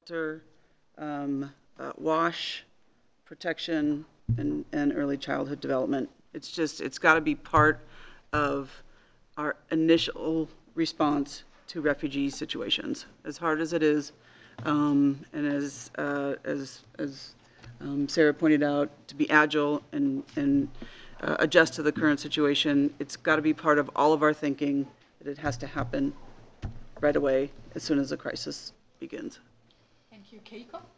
shelter, WASH, protection, and early childhood development. It's got to be part of our initial response to refugee situations, as hard as it is, and as Sarah pointed out, to be agile and adjust to the current situation. It's got to be part of all of our thinking that it has to happen right away as soon as the crisis begins. Thank you, Keiko.